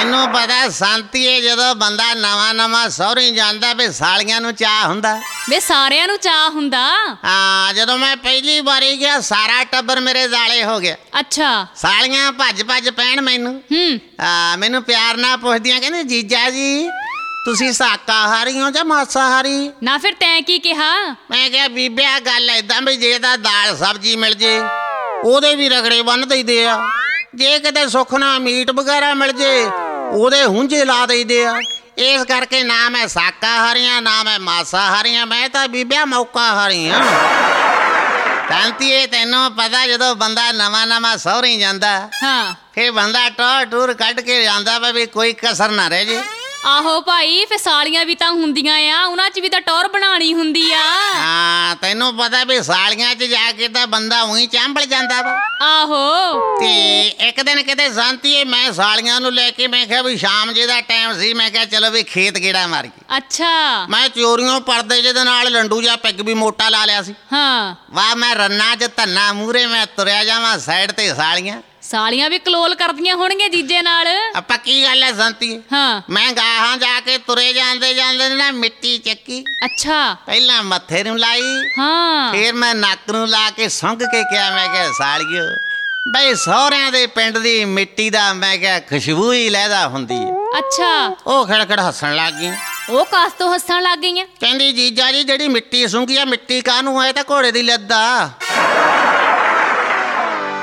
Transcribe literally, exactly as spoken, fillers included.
ਤੈਨੂੰ ਪਤਾ ਸੰਤੀਏ, ਜਦੋਂ ਬੰਦਾ ਨਵਾਂ ਨਵਾਂ ਸਹੁਰੀ ਜਾਂਦਾ ਵੀ ਸਾਲੀਆਂ ਨੂੰ ਚਾਅ ਹੁੰਦਾ। ਵੇ ਸਾਰਿਆਂ ਨੂੰ ਚਾਅ ਹੁੰਦਾ। ਹਾਂ, ਜਦੋਂ ਮੈਂ ਪਹਿਲੀ ਵਾਰੀ ਗਿਆ ਸਾਰਾ ਟੱਬਰ ਮੇਰੇ ਦਾਲੇ ਹੋ ਗਿਆ। ਅੱਛਾ। ਸਾਲੀਆਂ ਭੱਜ ਭੱਜ ਪੈਣ ਮੈਨੂੰ। ਹੂੰ। ਆ ਮੈਨੂੰ ਪਿਆਰ ਨਾਲ ਪੁੱਛਦੀਆਂ, ਕਹਿੰਦੇ ਜੀਜਾ ਜੀ ਤੁਸੀਂ ਸ਼ਾਕਾਹਾਰੀ ਹੋ ਜਾਂ ਮਾਸਾਹਾਰੀ? ਨਾ ਫਿਰ ਤੈਂ ਕੀ ਕਿਹਾ? ਮੈਂ ਕਿਹਾ ਬੀਬਿਆ ਗੱਲ ਏਦਾਂ ਵੀ ਜੇ ਤਾਂ ਦਾਲ ਸਬਜ਼ੀ ਮਿਲ ਜੇ ਉਹਦੇ ਵੀ ਰਗੜੇ ਬੰਨ ਦਈਦੇ ਆ, ਜੇ ਕਿਤੇ ਸੁੱਖ ਨਾਲ ਮੀਟ ਵਗੈਰਾ ਮਿਲ ਜੇ ਉਹਦੇ ਹੁੰਝੇ ਲਾ ਦਈਦੇ ਆ। ਇਸ ਕਰਕੇ ਨਾ ਮੈਂ ਸ਼ਾਕਾਹਾਰੀ ਹਾਂ ਨਾ ਮੈਂ ਮਾਸਾਹਾਰੀ ਹਾਂ, ਮੈਂ ਤਾਂ ਬੀਬਿਆ ਮੌਕਾਹਾਰੀ ਹਾਂ। ਸ਼ਾਂਤੀਏ ਤੈਨੂੰ ਪਤਾ ਜਦੋਂ ਬੰਦਾ ਨਵਾਂ ਨਵਾਂ ਸਹੁਰੀ ਜਾਂਦਾ ਹਾਂ ਫੇਰ ਬੰਦਾ ਟੌਰ ਟੂਰ ਕੱਢ ਕੇ ਜਾਂਦਾ ਵਾ ਵੀ ਕੋਈ ਕਸਰ ਨਾ ਰਹਿ ਜੇ। ਆਹੋ ਭਾਈ, ਫਿਰ ਸਾਲੀਆਂ ਵੀ ਤਾਂ ਹੁੰਦੀਆਂ ਆ, ਉਹਨਾਂ 'ਚ ਵੀ ਤਾਂ ਟੌਰ ਬਣਾਉਣੀ ਹੁੰਦੀ ਆ। ਹਾਂ, ਤੈਨੂੰ ਪਤਾ ਵੀ ਸਾਲੀਆਂ 'ਚ ਜਾ ਕੇ ਤਾਂ ਬੰਦਾ ਉਹੀ ਚਾਂਬਲ ਜਾਂਦਾ ਵਾ। ਆਹੋ। ਤੇ ਇੱਕ ਦਿਨ ਕਿਤੇ ਸ਼ਾਂਤੀਏ ਮੈਂ ਸਾਲੀਆਂ ਨੂੰ ਲੈ ਕੇ, ਮੈਂ ਕਿਹਾ ਵੀ ਸ਼ਾਮ ਜੇ ਦਾ ਟਾਈਮ ਸੀ, ਮੈਂ ਕਿਹਾ ਚਲੋ ਵੀ ਖੇਤ ਗੇੜਾ ਮਾਰ ਕੇ। ਅੱਛਾ। ਮੈਂ ਚੋਰੀਓਂ ਪਰਦੇ ਜਿਹਦੇ ਨਾਲ ਲੰਡੂ ਜਿਹਾ ਪੈਗ ਵੀ ਮੋਟਾ ਲਾ ਲਿਆ ਸੀ। ਹਾਂ। ਵਾਹ ਮੈਂ ਰੰਨਾ 'ਚ ਧੰਨਾ ਮੂਹਰੇ ਮੈਂ ਤੁਰਿਆ ਜਾਵਾਂ, ਸਾਈਡ ਤੇ ਸਾਲੀਆਂ। ਸਾਲੀਆਂ ਵੀ ਕਲੋਲ ਕਰਦੀਆਂ ਹੋਣਗੀਆਂ ਜੀਜੇ ਨਾਲ। ਆ ਪੱਕੀ ਗੱਲ ਹੈ ਸ਼ਾਂਤੀਏ। ਹਾਂ। ਮੈਂ ਗਾਹਾਂ ਜਾ ਕੇ ਤੁਰੇ ਜਾਂਦੇ ਜਾਂਦੇ ਨਾ ਮਿੱਟੀ ਚੱਕੀ, ਅੱਛਾ। ਪਹਿਲਾਂ ਮੱਥੇ ਨੂੰ ਲਾਈ, ਹਾਂ। ਫੇਰ ਮੈਂ ਨੱਕ ਨੂੰ ਲਾ ਕੇ ਸੁੰਘ ਕੇ ਕਿਹਾ, ਮੈਂ ਕਿਹਾ ਸਾਲੀਓ ਬਈ ਸਹੁਰਿਆਂ ਦੇ ਪਿੰਡ ਦੀ ਮਿੱਟੀ ਦਾ ਮੈਂ ਕਿਹਾ ਖੁਸ਼ਬੂ ਹੀ ਲਹਿਦਾ ਹੁੰਦੀ ਹੈ। ਅੱਛਾ। ਉਹ ਖੜਖੜ ਹੱਸਣ ਲੱਗ ਗਈ। ਉਹ ਕਾਸ ਤੋਂ ਹੱਸਣ ਲੱਗ ਗਈਆਂ? ਕਹਿੰਦੀ ਜੀਜਾ ਜੀ ਜਿਹੜੀ ਮਿੱਟੀ ਸੁੰਘੀ ਆ ਮਿੱਟੀ ਕਾਹਨੂੰ ਹੈ, ਤਾਂ ਘੋੜੇ ਦੀ ਲੱਦਾ।